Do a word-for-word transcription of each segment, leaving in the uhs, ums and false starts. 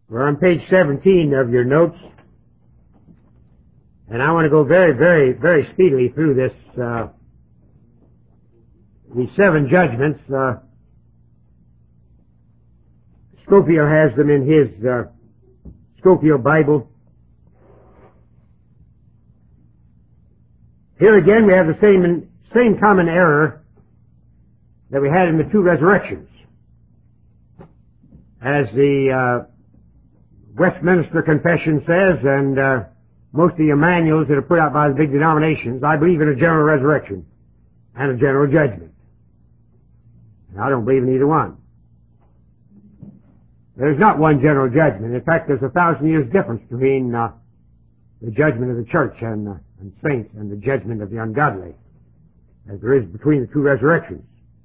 We're on page seventeen of your notes, and I want to go very, very, very speedily through this, uh, these seven judgments. Uh, Scofield has them in his uh, Scofield Bible. Here again we have the same, same common error that we had in the two resurrections. As the uh, Westminster Confession says, and uh, most of the manuals that are put out by the big denominations, I believe in a general resurrection and a general judgment. And I don't believe in either one. There's not one general judgment. In fact, there's a thousand years difference between uh, the judgment of the church and, uh, and saints and the judgment of the ungodly, as there is between the two resurrections.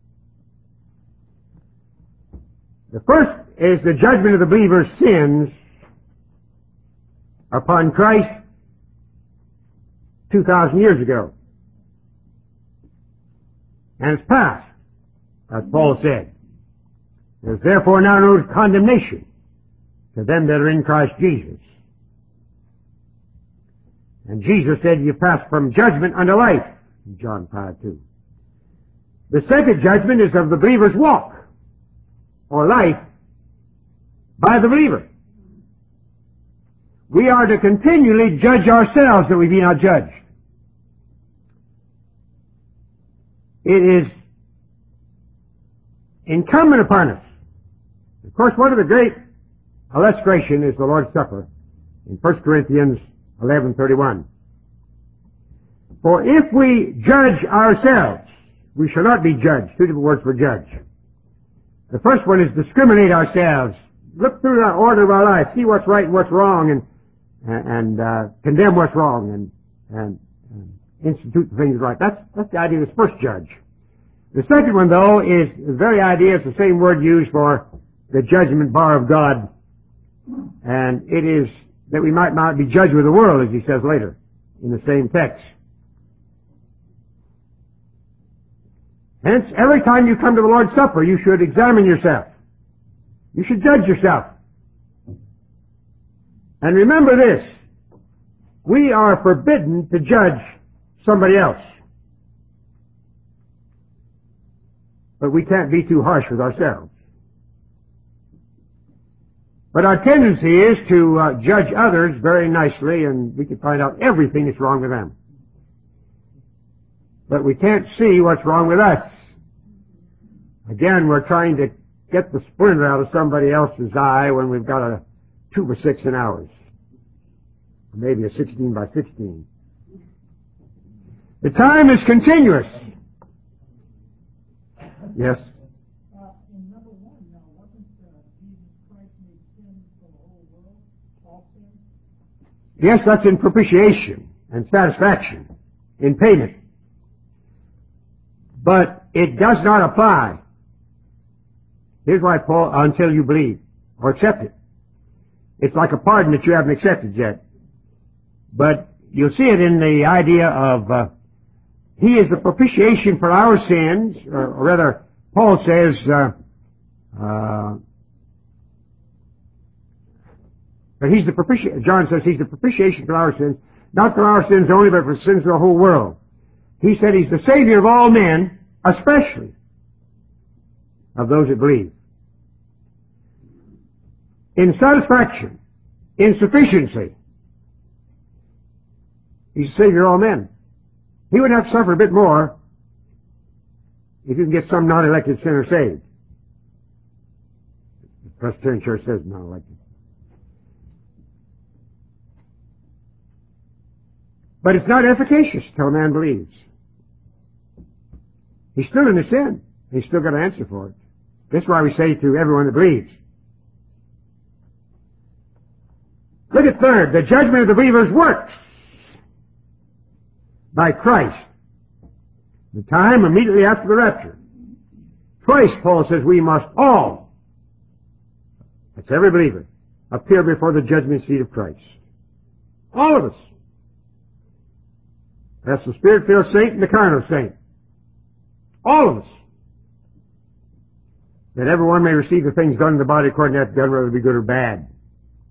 The first is the judgment of the believer's sins upon Christ two thousand years ago. And it's past, as Paul said. There's therefore now no condemnation to them that are in Christ Jesus. And Jesus said, you pass from judgment unto life, in John five two. The second judgment is of the believer's walk, or life, by the believer. We are to continually judge ourselves that we be not judged. It is incumbent upon us. Of course, one of the great illustration is the Lord's Supper in First Corinthians eleven thirty-one. For if we judge ourselves, we shall not be judged. Two different words for judge. The first one is discriminate ourselves. Look through the order of our life, see what's right and what's wrong, and and uh, condemn what's wrong, and, and, and institute the things right. That's that's the idea of this first judge. The second one, though, is the very idea. It's the same word used for the judgment bar of God, and it is that we might not be judged with the world, as he says later in the same text. Hence, every time you come to the Lord's Supper, you should examine yourself. You should judge yourself. And remember this, we are forbidden to judge somebody else. But we can't be too harsh with ourselves. But our tendency is to uh, judge others very nicely, and we can find out everything that's wrong with them. But we can't see what's wrong with us. Again, we're trying to get the splinter out of somebody else's eye when we've got a two by six in ours. Or maybe a sixteen by sixteen. The time is continuous. Yes? Uh, in number one, now, wasn't uh, Jesus Christ made sin for the whole world? All sin? Yes, that's in propitiation and satisfaction, in payment. But it does not apply. Here's why, Paul, until you believe or accept it. It's like a pardon that you haven't accepted yet. But you'll see it in the idea of uh, He is the propitiation for our sins, or, or rather, Paul says, uh, uh, that He's the propitiation, John says He's the propitiation for our sins, not for our sins only, but for the sins of the whole world. He said He's the Savior of all men, especially of those that believe. In satisfaction, in sufficiency, He's the Savior of all men. He would have to suffer a bit more if you can get some non-elected sinner saved. The Presbyterian Church says non-elected. But it's not efficacious till a man believes. He's still in the sin. He's still got to answer for it. That's why we say to everyone that believes. Look at third, the judgment of the believer's works by Christ. The time immediately after the rapture. Twice Paul says we must all, that's every believer, appear before the judgment seat of Christ. All of us. That's the spirit-filled saint and the carnal saint. All of us. That everyone may receive the things done in the body according to that done, whether it be good or bad.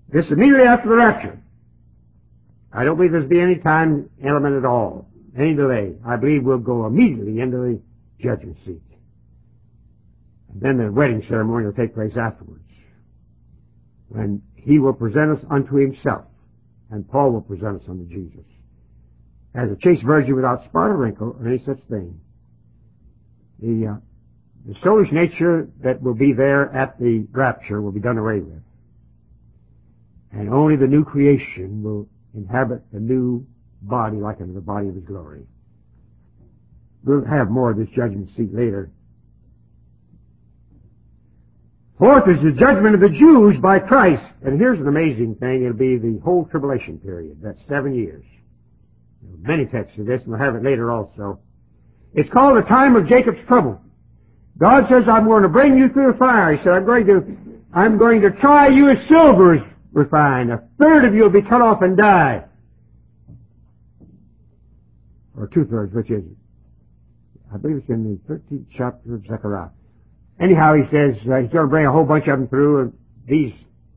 This immediately after the rapture. I don't believe there's be any time element at all, any delay. I believe we'll go immediately into the judgment seat. And then the wedding ceremony will take place afterwards, when he will present us unto himself, and Paul will present us unto Jesus, as a chaste virgin without spot or wrinkle or any such thing. The, uh, the soulish nature that will be there at the rapture will be done away with. And only the new creation will inhabit the new body like unto the body of his glory. We'll have more of this judgment seat later. Fourth is the judgment of the Jews by Christ. And here's an amazing thing. It'll be the whole tribulation period. That's seven years. There are many texts of this, and we'll have it later also. It's called the time of Jacob's trouble. God says, I'm going to bring you through the fire. He said, I'm going to, I'm going to try you as silver is refined. A third of you will be cut off and die. Or two-thirds, which is it? I believe it's in the thirteenth chapter of Zechariah. Anyhow, he says uh, he's going to bring a whole bunch of them through, and these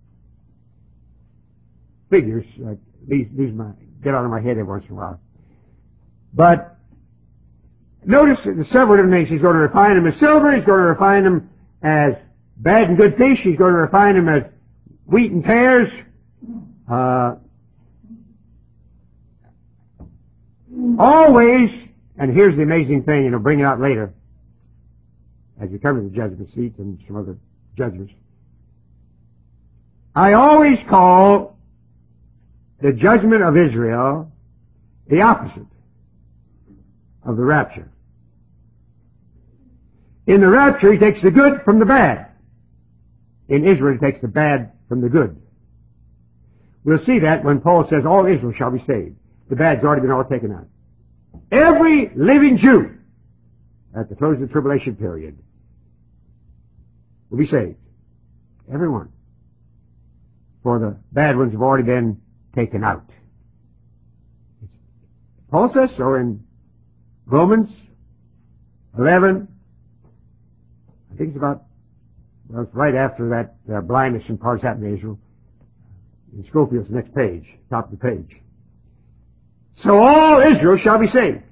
figures, uh, these, these my, get out of my head every once in a while. But notice that the several different things. He's going to refine them as silver. He's going to refine them as bad and good fish. He's going to refine them as wheat and tares. Uh, always, and here's the amazing thing, and I'll bring it out later, as we come to the judgment seat and some other judgments. I always call the judgment of Israel the opposite of the rapture. In the rapture, he takes the good from the bad. In Israel, he takes the bad from the good. We'll see that when Paul says all Israel shall be saved. The bad's already been all taken out. Every living Jew at the close of the tribulation period will be saved. Everyone. For the bad ones have already been taken out. Paul says so in Romans eleven. I think it's about, well, it's right after that uh, blindness in parts happened to Israel. In Scofield's next page, top of the page. So all Israel shall be saved.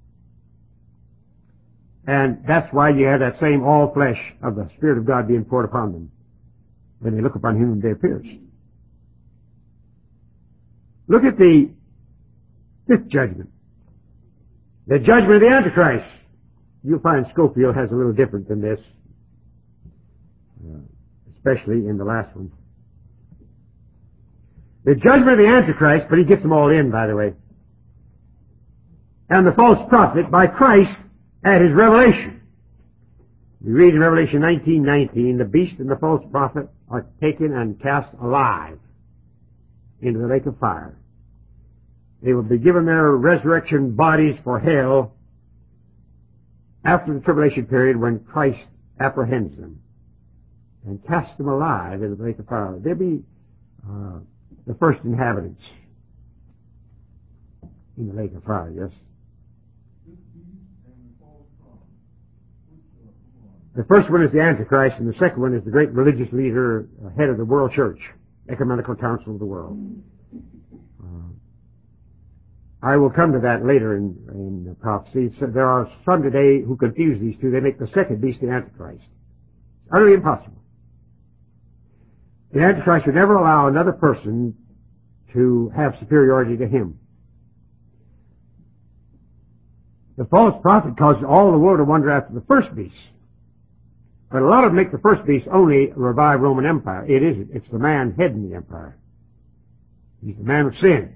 And that's why you have that same all flesh of the Spirit of God being poured upon them when they look upon him and they appears. Look at the fifth judgment. The judgment of the Antichrist. You'll find Scofield has a little different than this, uh, especially in the last one. The judgment of the Antichrist, but he gets them all in, by the way. And the false prophet by Christ at his revelation. We read in Revelation nineteen nineteen, the beast and the false prophet are taken and cast alive into the lake of fire. They will be given their resurrection bodies for hell after the tribulation period when Christ apprehends them and casts them alive into the lake of fire. They'll be uh, the first inhabitants in the lake of fire, yes. The first one is the Antichrist, and the second one is the great religious leader, uh, head of the world church, ecumenical council of the world. Uh, I will come to that later in, in the prophecy. So there are some today who confuse these two. They make the second beast the Antichrist. It's utterly impossible. The Antichrist would never allow another person to have superiority to him. The false prophet causes all the world to wonder after the first beast. But a lot of them make the first beast only a revived Roman Empire. It isn't. It's the man heading the empire. He's the man of sin.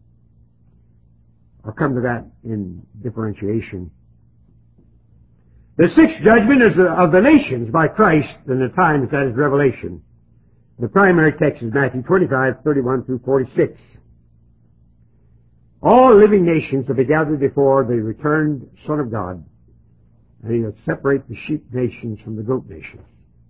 I'll come to that in differentiation. The sixth judgment is of the nations by Christ in the time that is Revelation. The primary text is Matthew twenty-five, thirty-one through forty-six. All living nations will be gathered before the returned Son of God, and he will separate the sheep nations from the goat nations.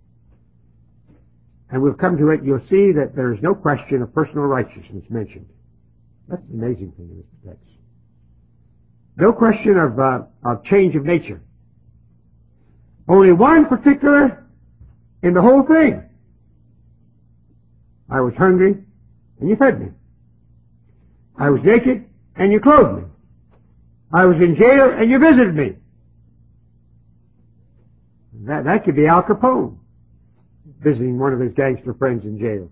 And we'll come to it. You'll see that there is no question of personal righteousness mentioned. That's the amazing thing in this text. No question of, uh, of change of nature. Only one particular in the whole thing. I was hungry, and you fed me. I was naked, and you clothed me. I was in jail, and you visited me. That, that could be Al Capone, visiting one of his gangster friends in jail.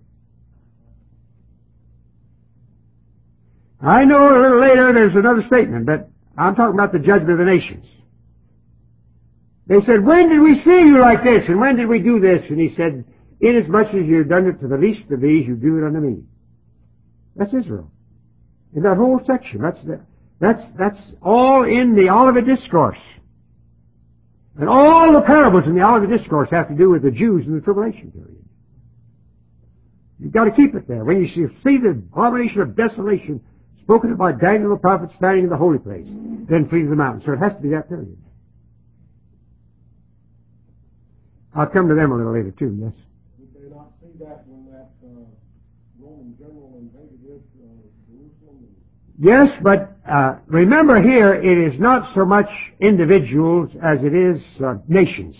I know a little later there's another statement, but I'm talking about the judgment of the nations. They said, when did we see you like this, and when did we do this? And he said, inasmuch as you've done it to the least of these, you do it unto me. That's Israel. In that whole section, that's the, that's that's all in the Olivet Discourse. And all the parables in the Olivet Discourse have to do with the Jews in the tribulation period. You've got to keep it there. When you see, see the abomination of desolation spoken of by Daniel the prophet standing in the holy place, then flee to the mountains. So it has to be that period. I'll come to them a little later too, yes. Did they not see that when that uh, Roman general invaded uh, Jerusalem? Yes, but uh, remember here, it is not so much individuals as it is uh, nations.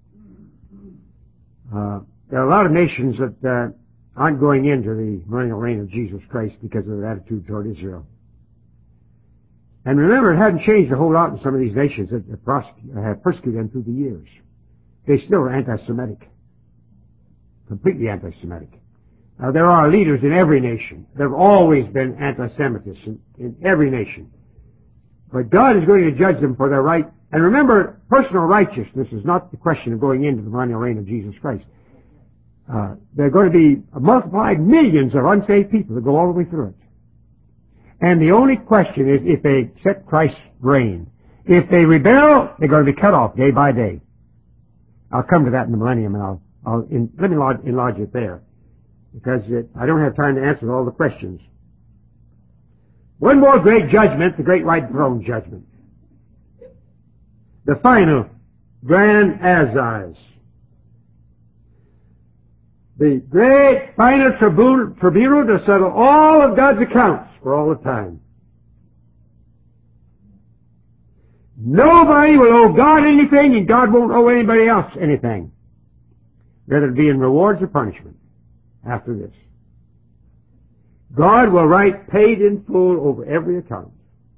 Uh, there are a lot of nations that uh, aren't going into the millennial reign of Jesus Christ because of their attitude toward Israel. And remember, it hadn't changed a whole lot in some of these nations that have persecuted them through the years. They still are anti-Semitic. Completely anti-Semitic. Now, there are leaders in every nation. There have always been anti-Semitists in, in every nation. But God is going to judge them for their right. And remember, personal righteousness is not the question of going into the millennial reign of Jesus Christ. Uh, there are going to be multiplied millions of unsaved people that go all the way through it. And the only question is if they accept Christ's reign. If they rebel, they're going to be cut off day by day. I'll come to that in the millennium, and I'll, I'll in, let me enlarge, enlarge it there, because it, I don't have time to answer all the questions. One more great judgment, the great white throne judgment. The final grand assize. The great final tribunal, tribunal to settle all of God's accounts for all the time. Nobody will owe God anything, and God won't owe anybody else anything, whether it be in rewards or punishment after this. God will write paid in full over every account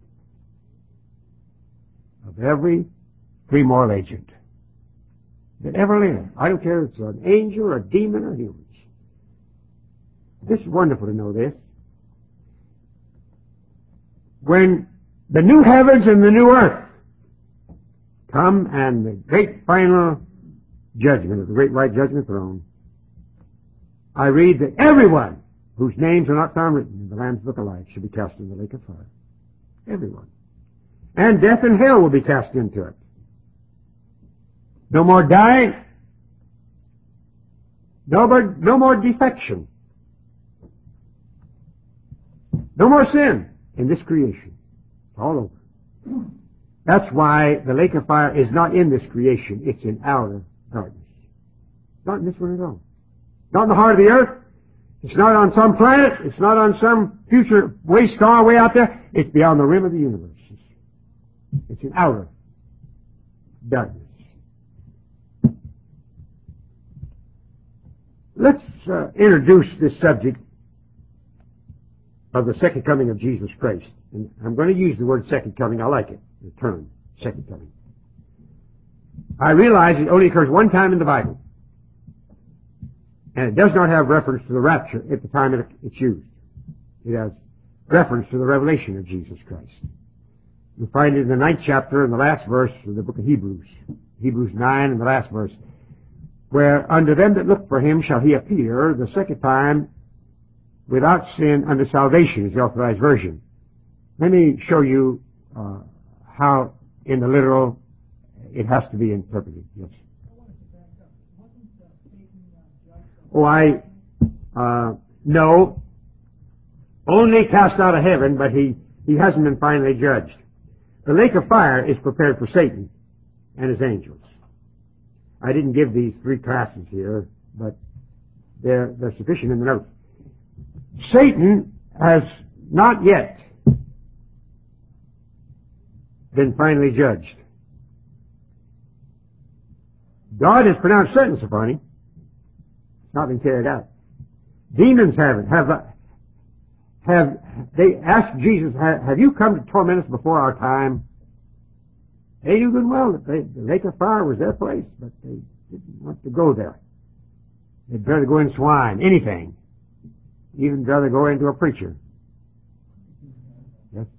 of every free moral agent that ever lived. I don't care if it's an angel or a demon or humans. This is wonderful to know this. When the new heavens and the new earth come and the great final judgment of the great white judgment throne, I read that everyone whose names are not found written in the Lamb's Book of Life shall be cast into the lake of fire. Everyone. And death and hell will be cast into it. No more dying. No more, no more defection. No more sin in this creation. It's all over. That's why the lake of fire is not in this creation. It's in outer darkness. Not in this one at all. Not in the heart of the earth. It's not on some planet. It's not on some future way star way out there. It's beyond the rim of the universe. It's in outer darkness. Let's uh, introduce this subject of the second coming of Jesus Christ. And I'm going to use the word second coming. I like it, the term, second coming. I realize it only occurs one time in the Bible. And it does not have reference to the rapture at the time it, it's used. It has reference to the revelation of Jesus Christ. You'll find it in the ninth chapter and the last verse of the book of Hebrews. Hebrews nine and the last verse. Where unto them that look for him shall he appear the second time without sin unto salvation, is the authorized version. Let me show you uh, how in the literal it has to be interpreted. Yes. Oh, I, uh, no. Only cast out of heaven, but he, he hasn't been finally judged. The lake of fire is prepared for Satan and his angels. I didn't give these three classes here, but they're, they're sufficient in the notes. Satan has not yet been finally judged. God has pronounced sentence upon him. It's not been carried out. Demons haven't. Have, have, they asked Jesus, have you come to torment us before our time? They knew good and well that they, the lake of fire was their place, but they didn't want to go there. They'd rather go in swine, anything. Even rather go into a preacher. Yes?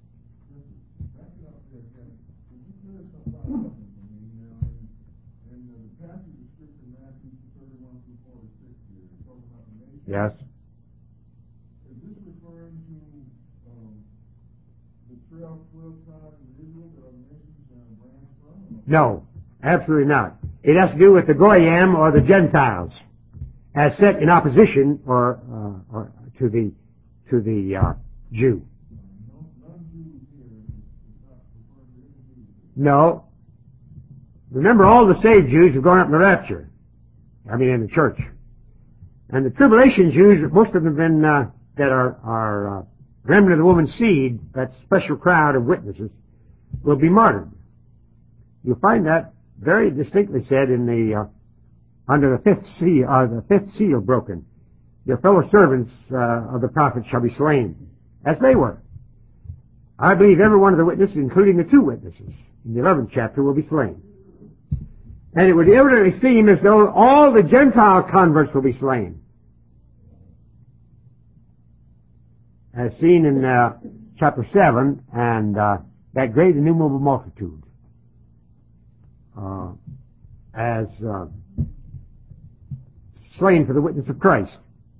Yes. Is this referring to um, the twelve, twelve tribes of Israel that are nations and branch from? No, absolutely not. It has to do with the Goyim or the Gentiles, as set in opposition or, uh, or to the to the uh, Jew. No, none Jews here. It's not referring to any Jews. No. Remember, all the saved Jews have gone up in the rapture. I mean, in the church. And the tribulation Jews, most of them have been, uh, that are, are uh, remnant of the woman's seed, that special crowd of witnesses, will be martyred. You'll find that very distinctly said in the, uh, under the fifth seal, uh, the fifth seal broken. Your fellow servants uh, of the prophets shall be slain, as they were. I believe every one of the witnesses, including the two witnesses in the eleventh chapter, will be slain. And it would evidently seem as though all the Gentile converts will be slain. As seen in uh, chapter seven, and uh, that great innumerable multitude, uh, as uh, slain for the witness of Christ.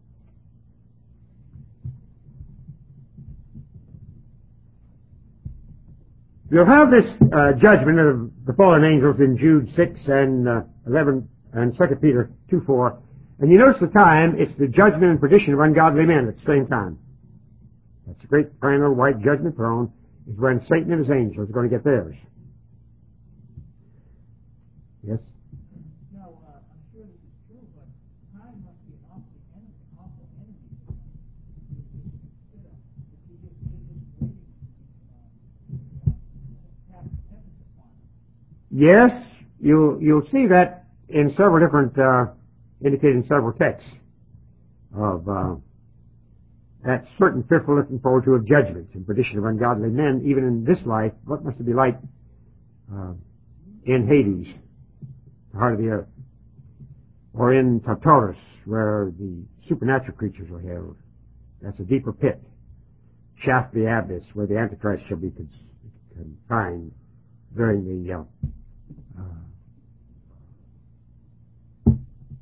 You'll have this uh, judgment of the fallen angels in Jude six and uh, eleven and Second Peter two four. And you notice the time, it's the judgment and perdition of ungodly men at the same time. That's the great final white judgment throne, is when Satan and his angels are going to get theirs. Yes? Now, uh, I'm sure this is true, but time must be an awful enemy, awful enemy. If you just sit just waiting to have sentence upon it. Yes, you'll, you'll see that in several different, uh, indicated in several texts of, uh, that certain fearful looking forward to of judgments and perdition of ungodly men, even in this life. What must it be like, uh, in Hades, the heart of the earth, or in Tartarus, where the supernatural creatures are held. That's a deeper pit. Shaft the abyss, where the Antichrist shall be confined during the uh, uh,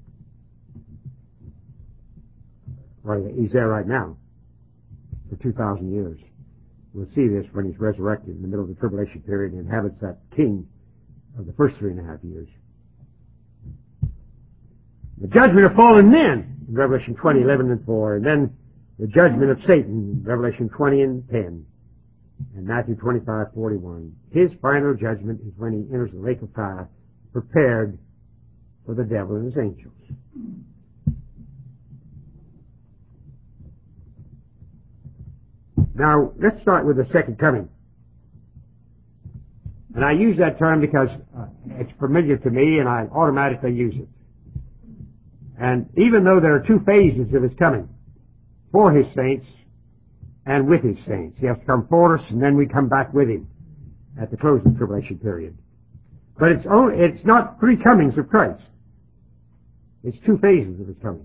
well, he's there right now for two thousand years. We'll see this when he's resurrected in the middle of the tribulation period and inhabits that king of the first three and a half years. The judgment of fallen men in Revelation twenty, eleven and four, and then the judgment of Satan in Revelation twenty and ten, and Matthew twenty-five, forty-one. His final judgment is when he enters the lake of fire prepared for the devil and his angels. Now, let's start with the second coming. And I use that term because uh, it's familiar to me and I automatically use it. And even though there are two phases of his coming, for his saints and with his saints. He has to come for us and then we come back with him at the close of the tribulation period. But it's only, it's not three comings of Christ. It's two phases of his coming.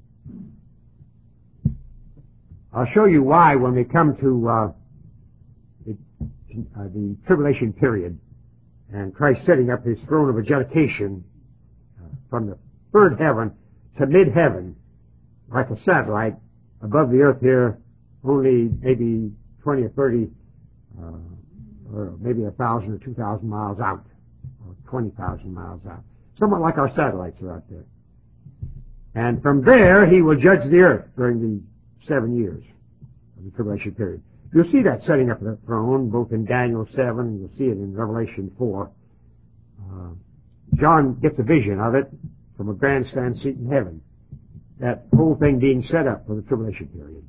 I'll show you why when we come to uh, the, uh, the tribulation period and Christ setting up his throne of adjudication uh, from the third heaven to mid-heaven, like a satellite above the earth here, only maybe twenty or thirty, uh, or maybe a thousand or two thousand miles out, or twenty thousand miles out. Somewhat like our satellites are out there. And from there, he will judge the earth during the seven years of the tribulation period. You'll see that setting up the throne, both in Daniel seven, and you'll see it in Revelation four. Uh, John gets a vision of it from a grandstand seat in heaven. That whole thing being set up for the tribulation period.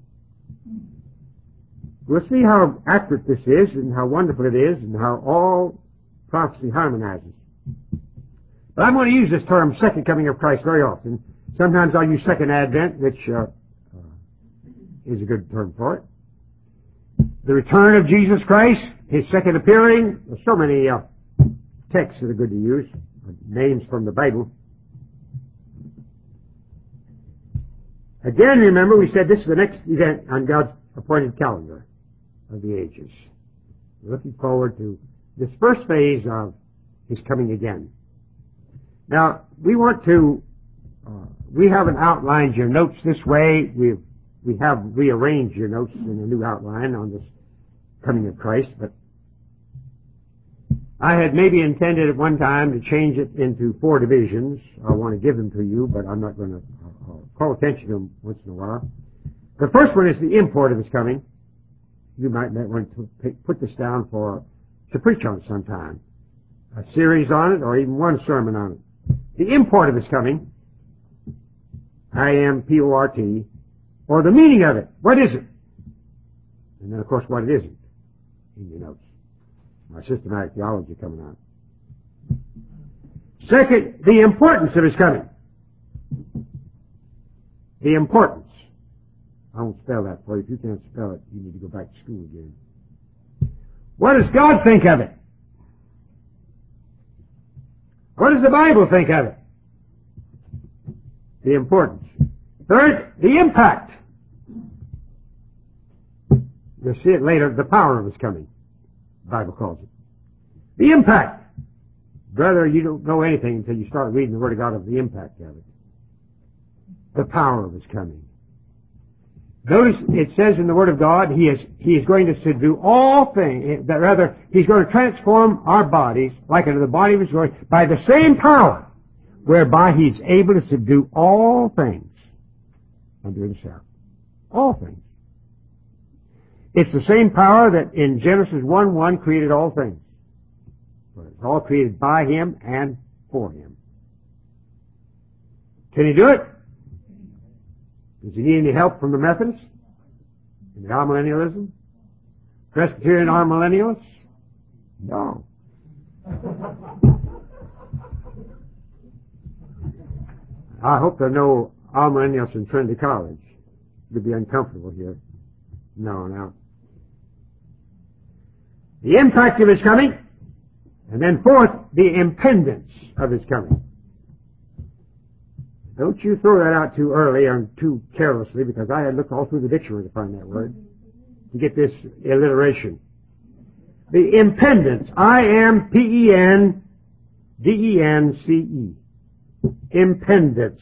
We'll see how accurate this is, and how wonderful it is, and how all prophecy harmonizes. But I'm going to use this term, second coming of Christ, very often. Sometimes I'll use second advent, which uh, uh, is a good term for it. the return of Jesus Christ, His second appearing. There's so many uh, texts that are good to use, names from the Bible. Again, remember, we said this is the next event on God's appointed calendar of the ages. We're looking forward to this first phase of His coming again. Now, we want to, uh, we haven't outlined your notes this way. We've, we have rearranged your notes in a new outline on this coming of Christ, but I had maybe intended at one time to change it into four divisions. I want to give them to you, but I'm not going to uh, call attention to them once in a while. The first one is the import of His coming. You might want to put this down for to preach on sometime, a series on it, or even one sermon on it. The import of His coming, I M P O R T, or the meaning of it. What is it? And then, of course, what it isn't in your notes. My systematic theology coming on. Second, the importance of His coming. The importance. I won't spell that for you. If you can't spell it, you need to go back to school again. What does God think of it? What does the Bible think of it? The importance. Third, the impact. You'll see it later, the power of His coming. The Bible calls it. The impact. Brother, you don't know anything until you start reading the Word of God of the impact of it. The power of His coming. Notice it says in the Word of God, He is, He is going to subdue all things, that rather, He's going to transform our bodies like unto the body of His glory by the same power whereby He's able to subdue all things unto Himself. All things. It's the same power that in Genesis one one created all things. But it's all created by Him and for Him. Can He do it? Does He need any help from the Methodists? In the amillennialism? Presbyterian amillennialists? No. I hope there are no amillennialists in Trinity College. You'll be uncomfortable here. No, no. The impact of His coming, and then fourth, the impendence of His coming. Don't you throw that out too early or too carelessly, because I had looked all through the dictionary to find that word, to get this alliteration. The impendence, I M P E N D E N C E. Impendence.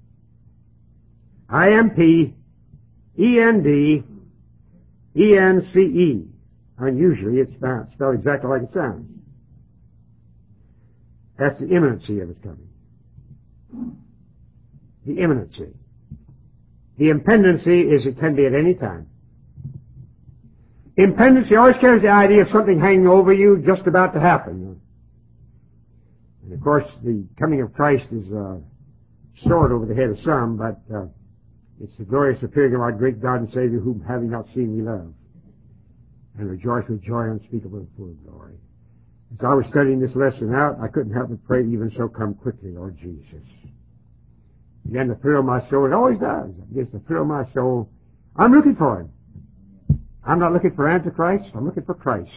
I M P E N D E N C E. Unusually, it's spelled exactly like it sounds. That's the imminency of His coming. The imminency. The impendency is it can be at any time. Impendency always carries the idea of something hanging over you just about to happen. And of course, the coming of Christ is a sword over the head of some, but uh, it's the glorious appearing of our great God and Savior, whom having not seen we love, and rejoice with joy unspeakable and full of glory. As I was studying this lesson out, I couldn't help but pray, even so come quickly, Lord Jesus. Again, the thrill of my soul, it always does. It gets the thrill of my soul. I'm looking for Him. I'm not looking for Antichrist. I'm looking for Christ.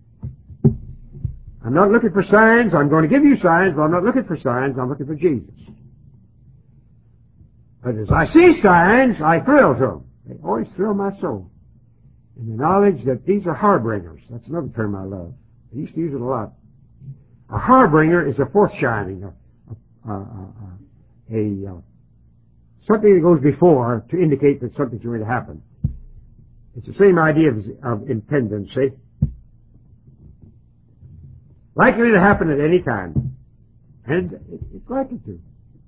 I'm not looking for signs. I'm going to give you signs, but I'm not looking for signs. I'm looking for Jesus. But as I see signs, I thrill to them. They always thrill my soul. And the knowledge that these are harbingers. That's another term I love. I used to use it a lot. A harbinger is a foreshining, a, a, a, a, a something that goes before to indicate that something's going to happen. It's the same idea of, of impendency. Likely to happen at any time. And it, it's likely to.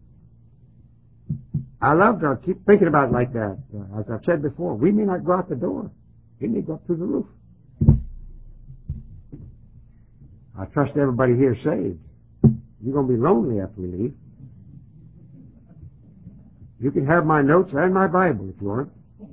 I love to keep thinking about it like that. Uh, as I've said before, we may not go out the door. We may go up through the roof. I trust everybody here is saved. You're going to be lonely after we leave. You can have my notes and my Bible if you want.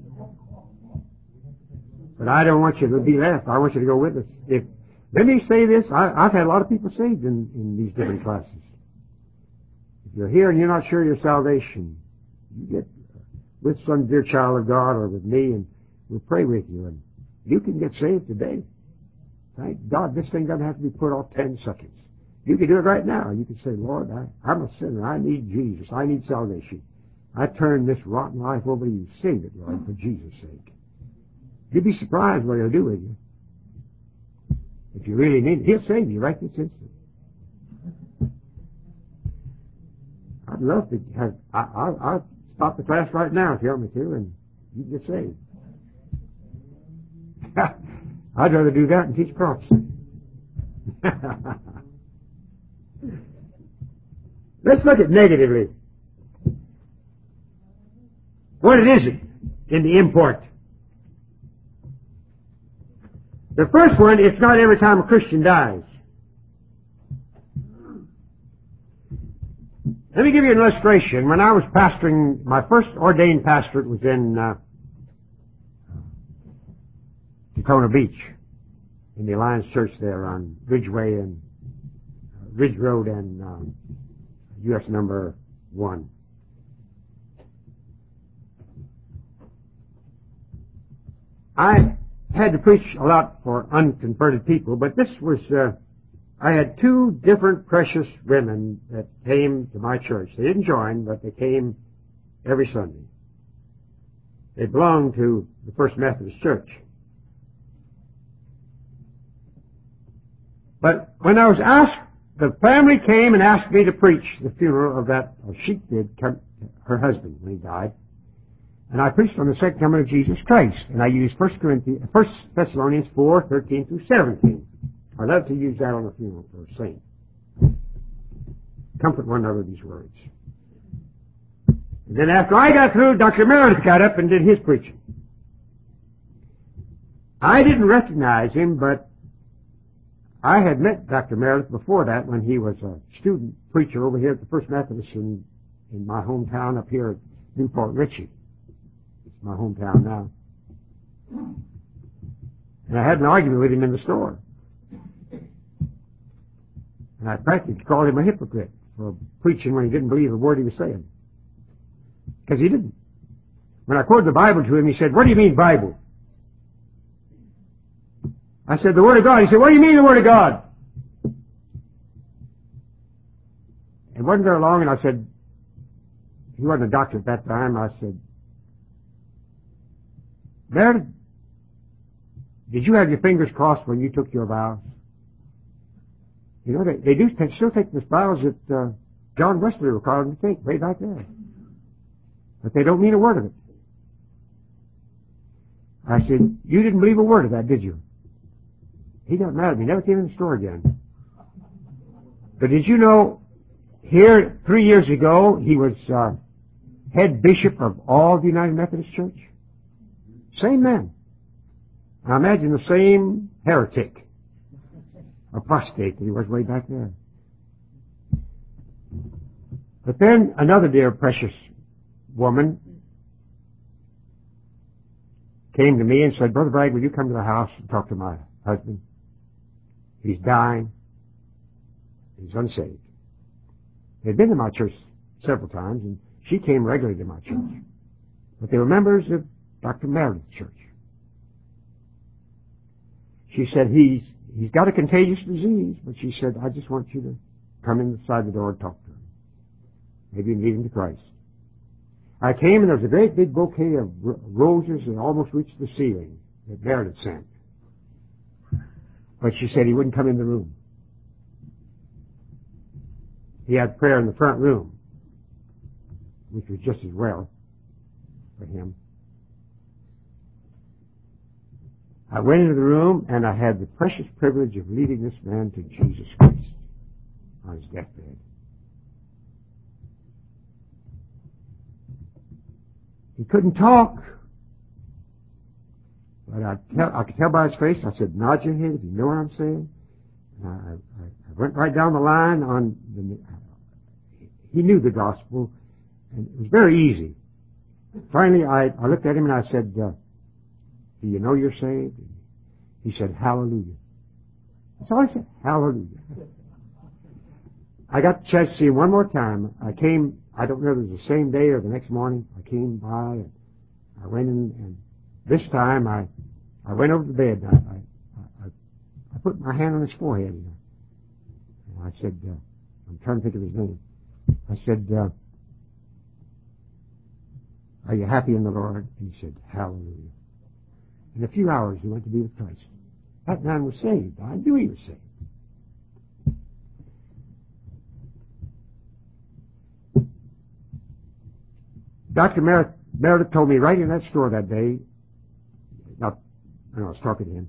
But I don't want you to be left. I want you to go with us. If Let me say this. I, I've had a lot of people saved in, in these different classes. If you're here and you're not sure of your salvation, you get with some dear child of God or with me, and we'll pray with you. And You can get saved today. Thank God this thing doesn't have to be put off ten seconds. You can do it right now. You can say, Lord, I, I'm a sinner. I need Jesus. I need salvation. I turn this rotten life over to you. Save it, Lord, for Jesus' sake. You'd be surprised what he'll do with you. If you really need it, he'll save you right this instant. I'd love to have, I, I'll, I'll stop the class right now if you want me to, and you can get saved. I'd rather do that than teach prophecy. Let's look at negatively. What it is in the import. The first one, it's not every time a Christian dies. Let me give you an illustration. When I was pastoring, my first ordained pastorate was in uh, Daytona Beach, in the Alliance Church there on Ridgeway and uh, Ridge Road and um, U S number one. I had to preach a lot for unconverted people, but this was, uh, I had two different precious women that came to my church. They didn't join, but they came every Sunday. They belonged to the First Methodist Church. But when I was asked, the family came and asked me to preach the funeral of that, or she did, her husband when he died. And I preached on the second coming of Jesus Christ. And I used First Corinthians, First Thessalonians four, thirteen through seventeen. I love to use that on the funeral for a saint. Comfort one another with these words. And then after I got through, Doctor Meredith got up and did his preaching. I didn't recognize him, but I had met Doctor Meredith before that when he was a student preacher over here at the First Methodist in, in my hometown up here at Newport Richey. It's my hometown now. And I had an argument with him in the store. And I practically called him a hypocrite for preaching when he didn't believe a word he was saying. Because he didn't. When I quoted the Bible to him, he said, "What do you mean Bible?" I said, "The Word of God." He said, "What do you mean the Word of God?" It wasn't very long, and I said, he wasn't a doctor at that time, I said, "Meredith, did you have your fingers crossed when you took your vows?" You know, they, they do they still take the vows that uh, John Wesley required them to take way back there. But they don't mean a word of it. I said, "You didn't believe a word of that, did you?" He got mad at me. Never came in the store again. But did you know, here three years ago, he was uh, head bishop of all the United Methodist Church? Same man. Now imagine the same heretic, apostate that he was way back there. But then another dear precious woman came to me and said, "Brother Bragg, will you come to the house and talk to my husband? He's dying. He's unsaved." They'd been to my church several times, and she came regularly to my church. But they were members of Doctor Meredith's church. She said, he's he's got a contagious disease, but she said, "I just want you to come inside the door and talk to him. Maybe lead him to Christ." I came, and there was a great big bouquet of roses that almost reached the ceiling that Meredith sent. But she said he wouldn't come in the room. He had prayer in the front room, which was just as well for him. I went into the room, and I had the precious privilege of leading this man to Jesus Christ on his deathbed. He couldn't talk, but I, tell, I could tell by his face. I said, "Nod your head if you know what I'm saying." And I, I, I went right down the line on the, he knew the gospel, and it was very easy. Finally, I, I looked at him and I said, uh, "Do you know you're saved?" And he said, "Hallelujah." So I said, "Hallelujah." I got the chance to see him one more time. I came, I don't know if it was the same day or the next morning. I came by and I went in, and this time I I went over to bed and I, I, I, I put my hand on his forehead and I said, uh, I'm trying to think of his name. I said, uh, are you happy in the Lord? And he said, hallelujah. In a few hours he went to be with Christ. That man was saved. I knew he was saved. Doctor Mer- Meredith told me right in that store that day, not, I was talking to him,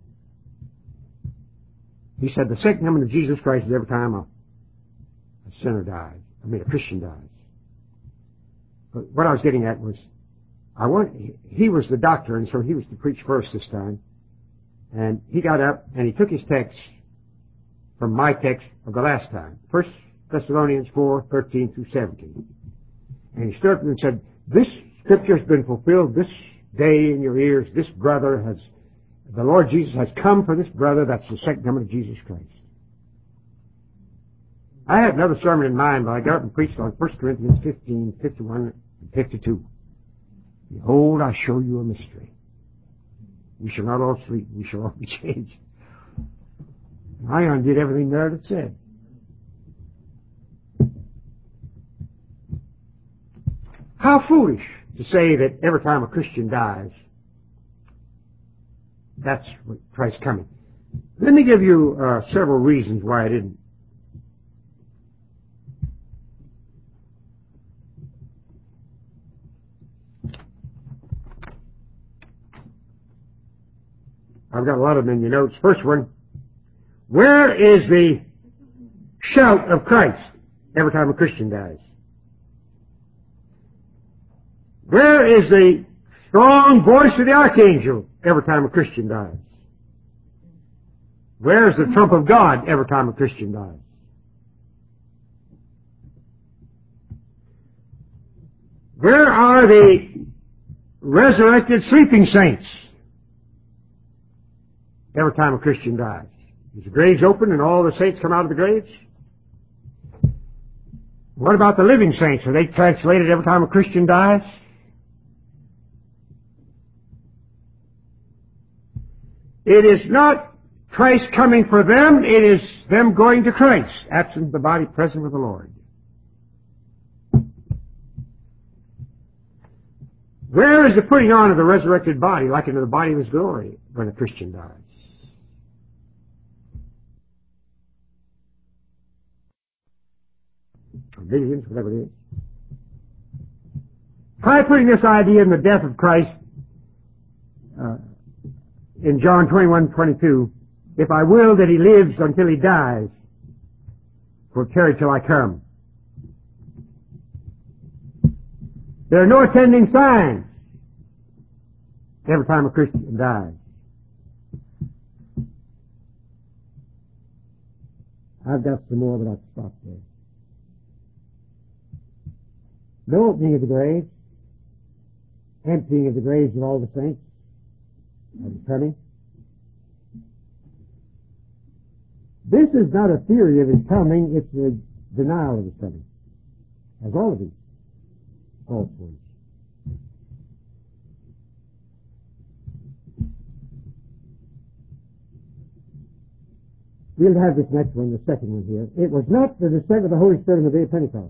he said the second coming of Jesus Christ is every time a, a sinner dies. I mean, a Christian dies. But what I was getting at was, I want, he was the doctor, and so he was to preach first this time. And he got up, and he took his text from my text of the last time. First Thessalonians four, thirteen through seventeen. And he stood up and said, this scripture has been fulfilled this day in your ears. This brother has, the Lord Jesus has come for this brother. That's the second coming of Jesus Christ. I had another sermon in mind, but I got up and preached on First Corinthians fifteen, fifty-one, and fifty-two. Behold, I show you a mystery. We shall not all sleep. We shall all be changed. I undid everything Meredith said. How foolish to say that every time a Christian dies, that's what Christ's coming. Let me give you uh, several reasons why I didn't. I've got a lot of them in your notes. First one, where is the shout of Christ every time a Christian dies? Where is the strong voice of the archangel every time a Christian dies? Where is the trump of God every time a Christian dies? Where are the resurrected sleeping saints every time a Christian dies? Is the graves open and all the saints come out of the graves? What about the living saints? Are they translated every time a Christian dies? It is not Christ coming for them, it is them going to Christ, absent the body, present with the Lord. Where is the putting on of the resurrected body, like into the body of His glory, when a Christian dies? Or millions, whatever it is. Try putting this idea in the death of Christ, uh, in John twenty-one, twenty-two, if I will that he lives until he dies, will tarry till I come. There are no attending signs every time a Christian dies. I've got some more, but I'll stop there. No opening of the graves, emptying of the graves of all the saints. Are you coming? This is not a theory of His coming, it's a denial of His coming. As all of these false ones. We'll have this next one, the second one here. It was not the descent of the Holy Spirit on the day of Pentecost.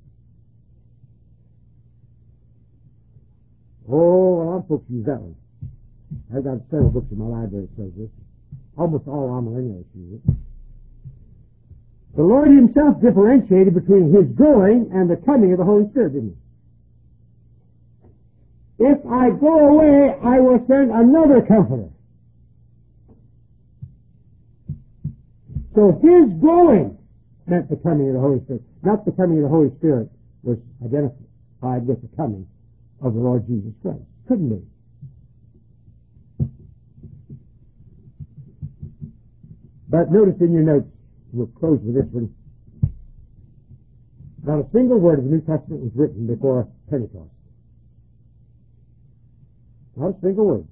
Oh, a lot of folks use that one. I've got several books in my library that says this. Almost all amillennialists use it. The Lord Himself differentiated between His going and the coming of the Holy Spirit, didn't He? If I go away, I will send another Comforter. So His going meant the coming of the Holy Spirit. Not the coming of the Holy Spirit was identified with the coming of the Lord Jesus Christ. Couldn't be. But notice in your notes, we'll close with this one, not a single word of the New Testament was written before Pentecost. Not a single word.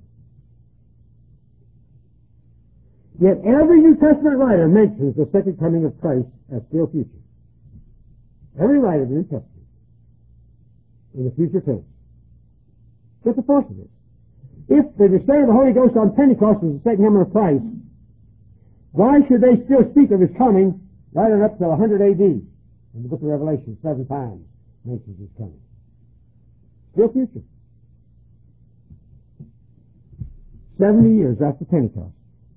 Yet every New Testament writer mentions the second coming of Christ as still future. Every writer of the New Testament in the future tense. Get the force of it. if the descent of the Holy Ghost on Pentecost is the second coming of Christ, why should they still speak of His coming right on up to one hundred A D? In the book of Revelation, seven times mentions His coming. Still future. Seventy years after Pentecost.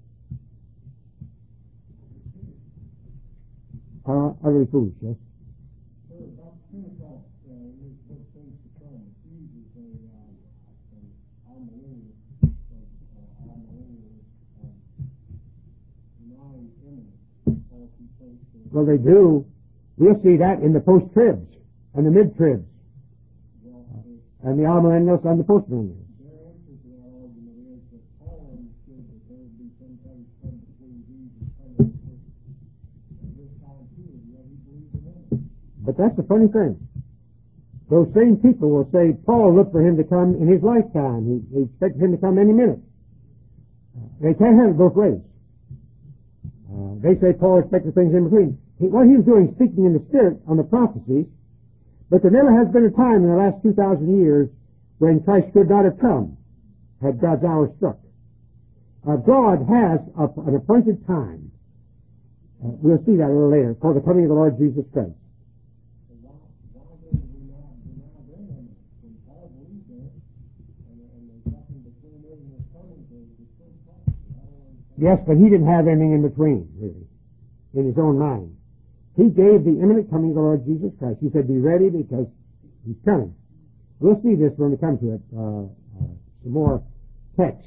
Uh, utterly foolish, yes? Sir, about Pentecost, uh, in this book, Things to Come, Steve is a, uh, an amillennialist, uh, amillennialist, uh, denying imminence, because he thinks that, Well, they do. We'll see that in the post-tribs and the mid-tribs well, it, and the amillennials and the post-millennials. their answer to that argument is that Paul understood that there would be some things come between Jesus coming at this time too, and yet he believed in it. But that's the funny thing. Those same people will say Paul looked for him to come in his lifetime. He, he expected him to come any minute. They can't have it both ways. Uh, they say Paul expected things in between. He, what he was doing, speaking in the Spirit on the prophecies, but there never has been a time in the last two thousand years when Christ could not have come had God's hour struck. Uh, God has a, an appointed time. Uh, we'll see that a little later, for the coming of the Lord Jesus Christ. So why, why then do we not deny their imminence? When Paul believed in it, and, and there's nothing between it and his coming to the true prophecy. I don't understand. Yes, but he didn't have anything in between, really, in his own mind. He gave the imminent coming of the Lord Jesus Christ. He said, be ready because He's coming. We'll see this when we come to it. Uh, uh, some more text.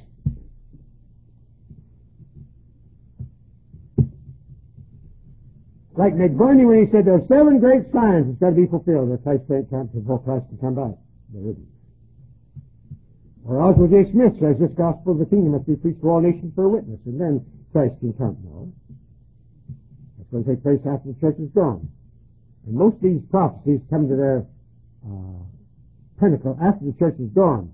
Like McBurney when he said there are seven great signs that's got to be fulfilled that Christ can't come before Christ can come back. There isn't. Or Oswald J. Smith says this gospel of the kingdom must be preached to all nations for a witness, and then Christ can come. No. That's going to take place after the church is gone. And most of these prophecies come to their uh, pinnacle after the church is gone.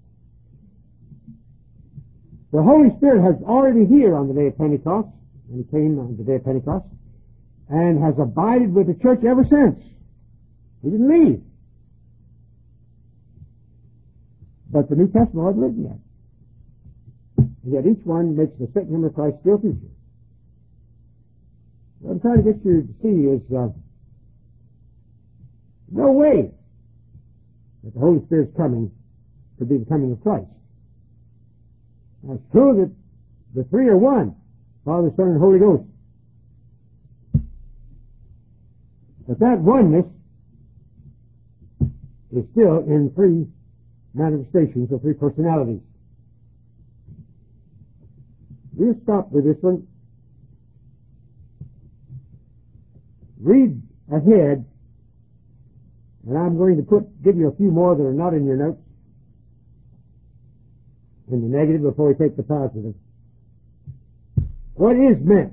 The Holy Spirit has already here on the day of Pentecost, and He came on the day of Pentecost, and has abided with the church ever since. He didn't leave. But the New Testament hasn't written yet. And yet each one makes the second coming of Christ still future. What I'm trying to get you to see is uh, no way that the Holy Spirit's coming could be the coming of Christ. Now it's true that the three are one, Father, Son, and Holy Ghost. But that oneness is still in three manifestations or three personalities. We'll stop with this one. Read ahead, and I'm going to put give you a few more that are not in your notes, in the negative before we take the positive. What is meant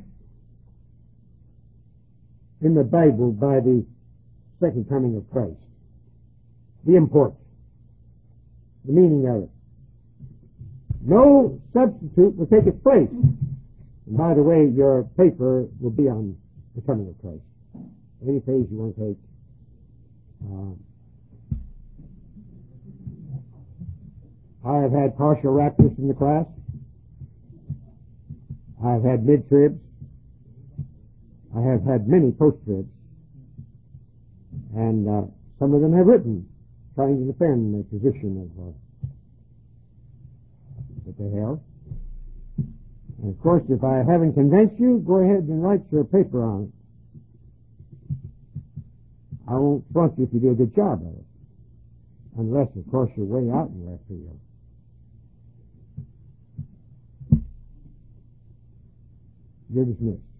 in the Bible by the second coming of Christ? The import, the meaning of it. No substitute will take its place. And by the way, your paper will be on the coming of Christ. Any page you want to take. Um, I have had partial raptures in the class. I have had mid-tribs. I have had many post-tribs. And uh, some of them have written, trying to defend the position of uh, that they held. And of course, if I haven't convinced you, go ahead and write your paper on it. I won't front you if you do a good job of it. Unless, of course, you're way out in left field. You're dismissed.